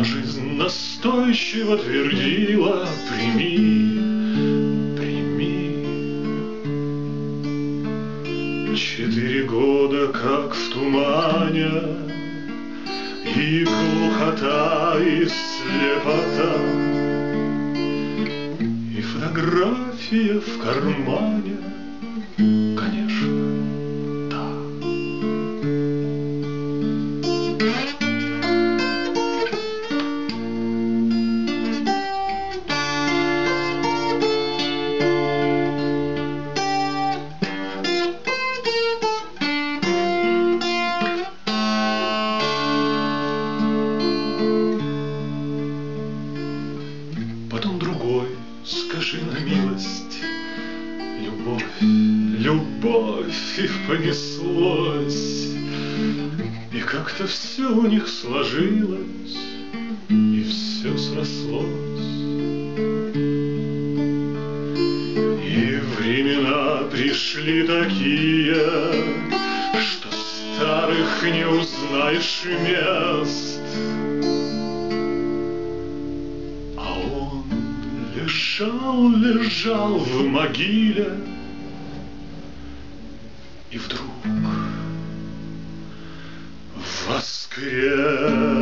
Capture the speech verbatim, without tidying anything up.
Но жизнь настойчиво твердила: прими, прими. Четыре года, как в тумане, и глухота, и слепота, и фотография в кармане, конечно, да. Потом другой, скажи на милость, любовь, любовь, и понеслось, и как-то все у них сложилось, и все срослось. И времена пришли такие, что старых не узнаешь мест. Лежал, лежал в могиле, и вдруг воскрес.